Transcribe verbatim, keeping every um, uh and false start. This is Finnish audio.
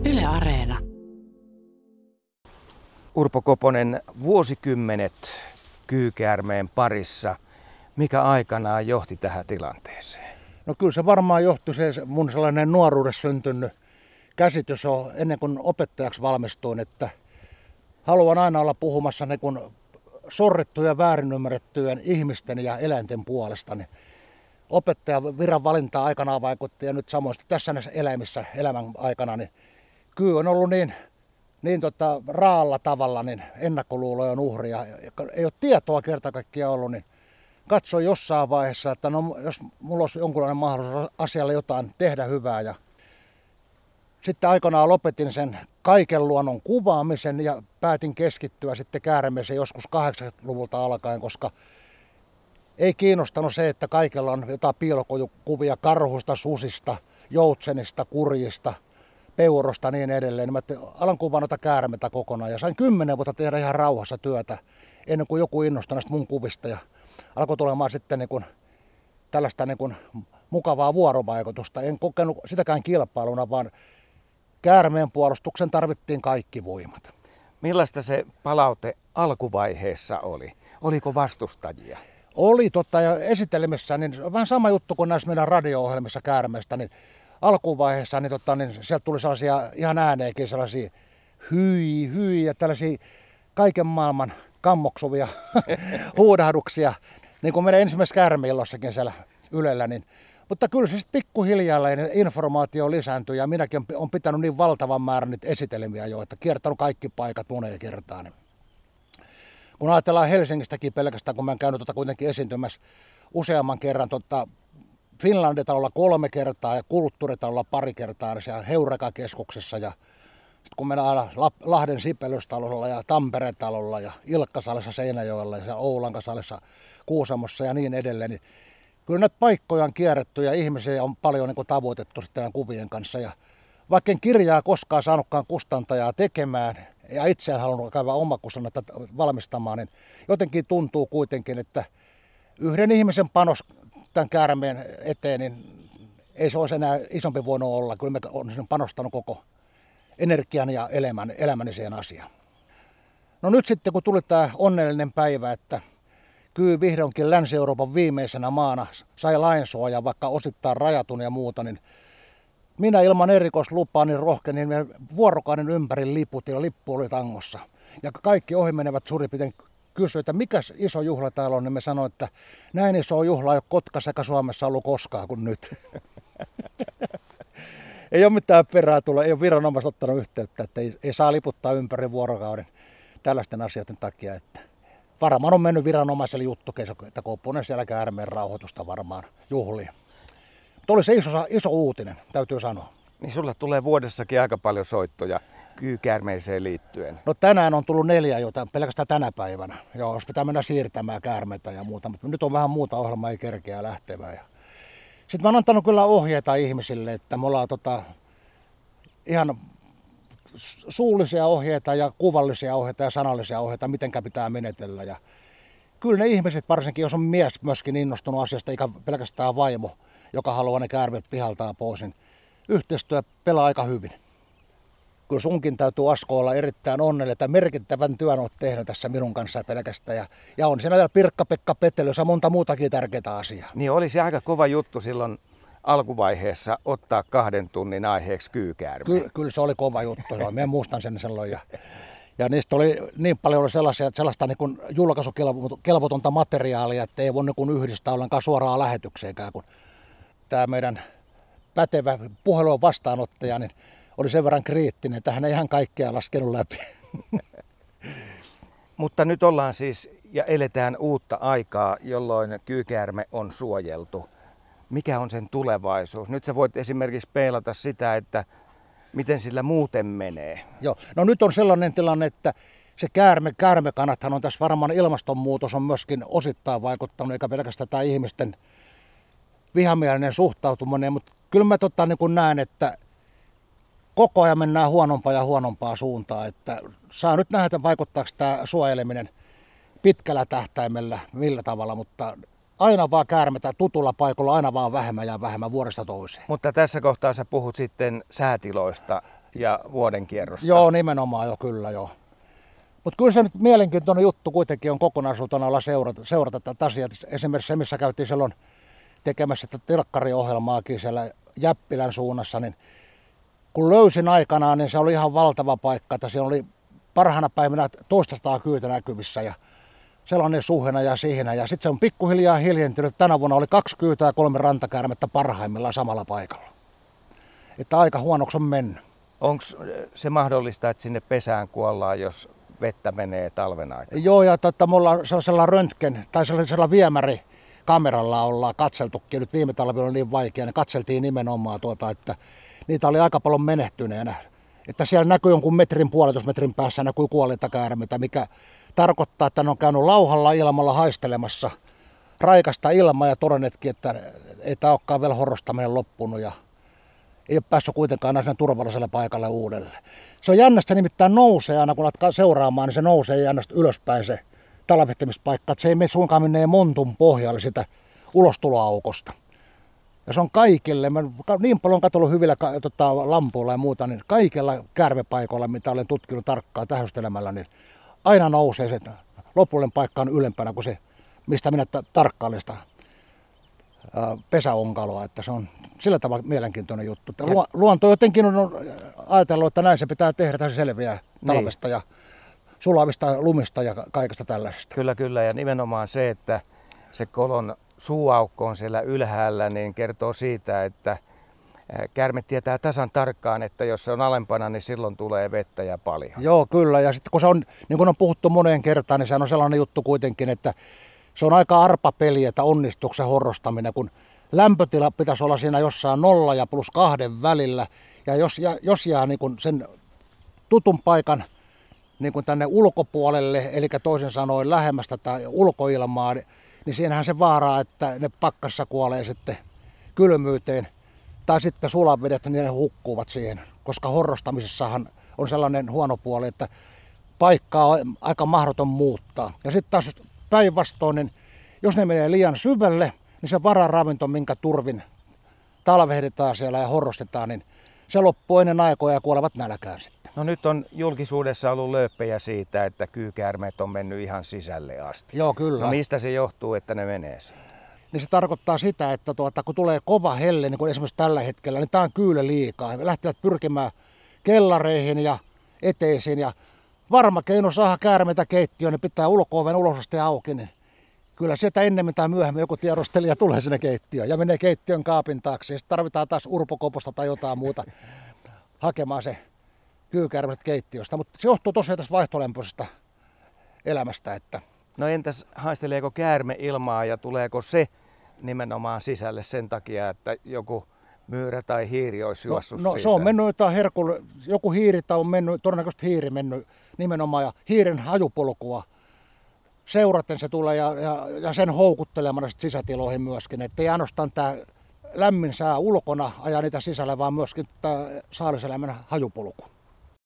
Yle Areena. Urpo Koponen, vuosikymmenet kyykäärmeen parissa. Mikä aikanaan johti tähän tilanteeseen? No kyllä se varmaan johtui se mun sellainen nuoruudessa syntynyt käsitys on ennen kuin opettajaksi valmistuin, että haluan aina olla puhumassa niin kuin sorrettujen ja väärin ymmärrettyjen ihmisten ja eläinten puolesta. Niin opettajan viran valintaa aikanaan vaikutti ja nyt samoin tässä näissä eläimissä elämän aikana, niin kyy on ollut niin, niin tota, raalla tavalla niin ennakkoluulojen uhria. Ei ole tietoa kerta kaikkiaan ollut, niin katsoin jossain vaiheessa, että no, jos mulla olisi jonkunlainen mahdollisuus asialle jotain tehdä hyvää. Ja sitten aikanaan lopetin sen kaiken luonnon kuvaamisen ja päätin keskittyä sitten käärmeeseen joskus kahdeksankymmentäluvulta alkaen, koska ei kiinnostanut se, että kaikella on jotain piilokuvia karhusta, susista, joutsenista, kurjista, peurosta ja niin edelleen. Mä alan kuvaa noita käärmeitä kokonaan ja sain kymmenen vuotta tehdä ihan rauhassa työtä ennen kuin joku innostui näistä mun kuvista. Ja alkoi tulemaan sitten niin kuin tällaista niin kuin mukavaa vuorovaikutusta. En kokenut sitäkään kilpailuna, vaan käärmeen puolustuksen tarvittiin kaikki voimat. Millaista se palaute alkuvaiheessa oli? Oliko vastustajia? Oli totta, ja esitelmissä niin vähän sama juttu kuin näissä meidän radio-ohjelmissa käärmeistä, niin alkuvaiheessa niin, tota, niin sieltä tuli sellaisia ihan ääneenkin sellaisia hyi, hyi ja tällaisia kaiken maailman kammoksuvia huudahduksia, niin kuin meidän ensimmäisessä käärmeillossakin siellä Ylellä. Niin. Mutta kyllä se sitten pikkuhiljaa informaatio lisääntyi ja minäkin olen pitänyt niin valtavan määrän niitä esitelmiä jo, että kiertänyt kaikki paikat moneen kertaan. Niin. Kun ajatellaan Helsingistäkin pelkästään, kun mä oon käynyt tota kuitenkin esiintymässä useamman kerran tota Finlanditalolla kolme kertaa ja Kulttuuritalolla pari kertaa siellä Heureka-keskuksessa ja sitten kun mennään aina Lahden Sipelystalolla ja Tampere-talolla ja Ilkkasalissa Seinäjoella ja Oulankasalissa Kuusamossa ja niin edelleen, niin kyllä näitä paikkoja on kierretty ja ihmisiä on paljon niin kuin tavoitettu sitten kuvien kanssa. Ja vaikka en kirjaa koskaan saanutkaan kustantajaa tekemään ja itse en halunnut käydä omakustannetta valmistamaan, niin jotenkin tuntuu kuitenkin, että yhden ihmisen panos tämän käärmeen eteen, niin ei se olisi enää isompi voinut olla. Kyllä mä olen panostanut koko energian ja elämän, elämäni siihen asiaan. No nyt sitten kun tuli tämä onnellinen päivä, että kyy vihdoinkin Länsi-Euroopan viimeisenä maana sai lainsuojaa, vaikka osittain rajatun ja muuta, niin minä ilman erikoislupaa niin rohkenin vuorokauden ympäri liput ja lippu oli tangossa. Ja kaikki ohimenevät suurin piirtein kysyivät, että mikäs iso juhla täällä on, niin me sanoin, että näin iso juhla ei ole Kotkassa eikä Suomessa ollut koskaan kuin nyt. Ei ole mitään perää tulla, ei ole viranomaiset ottanut yhteyttä, että ei, ei saa liputtaa ympäri vuorokauden tällaisten asioiden takia. Että varmaan on mennyt viranomaiselle juttu, että Koponen siellä käärmeen rauhoitusta varmaan juhliin. Mutta oli se iso, iso uutinen, täytyy sanoa. Niin sulle tulee vuodessakin aika paljon soittoja kyykäärmeeseen liittyen. No tänään on tullut neljä jo, pelkästään tänä päivänä. Joo, jos pitää mennä siirtämään käärmeitä ja muuta, mutta nyt on vähän muuta ohjelmaa, ei kerkeä lähtemään. Ja sitten mä oon antanut kyllä ohjeita ihmisille, että me ollaan tota, ihan suullisia ohjeita ja kuvallisia ohjeita ja sanallisia ohjeita, mitenkä pitää menetellä. Ja kyllä ne ihmiset, varsinkin jos on mies myöskin innostunut asiasta, eikä pelkästään vaimo, joka haluaa ne käärmeet pihaltaan pois, niin yhteistyö pelaa aika hyvin. Kyllä sunkin täytyy Asko olla erittäin onnellinen, että merkittävän työn olet tehnyt tässä minun kanssa pelkästään. Ja, ja on siinä vielä Pirkka-Pekka Petelius ja monta muutakin tärkeää asiaa. Niin olisi aika kova juttu silloin alkuvaiheessa ottaa kahden tunnin aiheeksi kyykäärmeen. Ky- kyllä se oli kova juttu, minä muistan sen silloin. Ja, ja niistä oli niin paljon sellaisia, sellaista niin kuin julkaisukelvotonta materiaalia, että ei voi niin yhdistää ollenkaan suoraan lähetykseenkään, kun tämä meidän pätevä puhelun vastaanottaja niin oli sen verran kriittinen, että hän ei ihan kaikkea laskenut läpi. Mutta nyt ollaan siis ja eletään uutta aikaa, jolloin kyykäärme on suojeltu. Mikä on sen tulevaisuus? Nyt sä voit esimerkiksi peilata sitä, että miten sillä muuten menee. Joo, no nyt on sellainen tilanne, että se käärme, käärmekanathan on tässä varmaan ilmastonmuutos on myöskin osittain vaikuttanut, eikä pelkästään tämä ihmisten vihamielinen suhtautuminen, mutta kyllä mä tota, niin kun näen, että koko ajan mennään huonompaa ja huonompaa suuntaan, että saa nyt nähdä, että vaikuttaako tämä suojeleminen pitkällä tähtäimellä millä tavalla, mutta aina vaan käärmetään tutulla paikalla, aina vaan vähemmän ja vähemmän vuodesta toiseen. Mutta tässä kohtaa sä puhut sitten säätiloista. ja vuodenkierrosta. Joo, nimenomaan jo kyllä joo. Mutta kyllä se nyt mielenkiintoinen juttu kuitenkin on kokonaisuutena olla seurata, seurata tätä asiaa. Esimerkiksi se, missä käytiin silloin tekemässä tätä telkkariohjelmaakin siellä Jäppilän suunnassa, niin kun löysin aikanaan, niin se oli ihan valtava paikka, että siellä oli parhaana päivänä toistasataa kyytä näkyvissä ja sellainen suhena ja siihen. Ja sitten se on pikkuhiljaa hiljentynyt. Tänä vuonna oli kaksi kyytä ja kolme rantakäärmettä parhaimmillaan samalla paikalla. Että aika huonoksi on mennyt. Onko se mahdollista, että sinne pesään kuollaan, jos vettä menee talven aikana? Joo, ja totta, me ollaan sellaisella röntgen tai sellaisella viemärikameralla ollaan katseltukin. Nyt viime talvi oli niin vaikea, ne katseltiin nimenomaan tuota, että niitä oli aika paljon menehtyneenä. Että siellä näkyy jonkun metrin, puolitusmetrin päässä näkyy kuolleita käärmeitä, mikä tarkoittaa, että ne on käynyt lauhalla ilmalla haistelemassa raikasta ilmaa ja todennetkin, että ei tämä olekaan vielä horrostaminen loppunut ja ei ole päässyt kuitenkaan aina turvalliselle paikalle uudelleen. Se on jännästä, nimittäin nousee aina, kun alat seuraamaan, niin se nousee jännästä ylöspäin se talvehtimispaikka, että se ei mene suinkaan menee montun pohjalle sitä ulostuloaukosta. Ja se on kaikille, mä niin paljon katsellut hyvillä tota, lampuilla ja muuta, niin kaikilla käärmepaikoilla, mitä olen tutkinut tarkkaan tähystelemällä, niin aina nousee se lopullinen paikka on ylempänä kuin se, mistä minä tarkkailen sitä ää, pesäonkaloa, että se on sillä tavalla mielenkiintoinen juttu. Ja luonto jotenkin on ajatellut, että näin se pitää tehdä, että se selviää talvesta niin. Ja sulavista lumista ja kaikesta tällaisesta. Kyllä, kyllä. Ja nimenomaan se, että se kolon suuaukko on siellä ylhäällä, niin kertoo siitä, että käärme tietää tasan tarkkaan, että jos se on alempana, niin silloin tulee vettä ja paljon. Joo, kyllä. Ja sitten kun se on, niin kuin on puhuttu moneen kertaan, niin se on sellainen juttu kuitenkin, että se on aika arpa peli, että onnistuuko se horrostaminen, kun lämpötila pitäisi olla siinä jossain nolla ja plus kahden välillä. Ja jos, ja, jos jää niin kuin sen tutun paikan niin kuin tänne ulkopuolelle, eli toisin sanoen lähemmästä tai ulkoilmaa, niin siinähän se vaaraa, että ne pakkassa kuolee sitten kylmyyteen. Tai sitten sulavedet, niin ne hukkuvat siihen, koska horrostamisessahan on sellainen huono puoli, että paikkaa on aika mahdoton muuttaa. Ja sitten taas päinvastoin, niin jos ne menee liian syvälle, niin se vararavinto, minkä turvin talvehditaan siellä ja horrostetaan, niin se loppuu ennen aikoja ja kuolevat nälkään sitten. No nyt on julkisuudessa ollut lööppejä siitä, että kyykäärmeet on mennyt ihan sisälle asti. Joo, kyllä. No mistä se johtuu, että ne menee siihen? Niin se tarkoittaa sitä, että tuota, kun tulee kova helle, niin kuin esimerkiksi tällä hetkellä, niin tämä on kyyle liikaa. He lähtevät pyrkimään kellareihin ja eteisiin. Ja varma keino saada käärmeitä keittiöön, niin pitää ulko-oven ulosasti auki. Niin kyllä sieltä ennemmin tai myöhemmin joku tiedostelija tulee sinne keittiöön ja menee keittiön kaapin taakse. Sitten tarvitaan taas urpokoposta tai jotain muuta hakemaan se kyykäärmeet keittiöstä. Mutta se johtuu tosiaan tästä vaihtolämpöisestä elämästä, että no entäs haisteleeko käärme ilmaa ja tuleeko se nimenomaan sisälle sen takia, että joku myyrä tai hiiri olisi juossut no, no siitä? se on mennyt jotain herkulle, joku hiiri tai on mennyt, todennäköisesti hiiri mennyt nimenomaan ja hiiren hajupolkua seuraten se tulee ja, ja, ja sen houkuttelemana sisätiloihin myöskin, että ei ainoastaan tämä lämmin sää ulkona ajaa niitä sisälle, vaan myöskin tämä saaliseläimen hajupolku.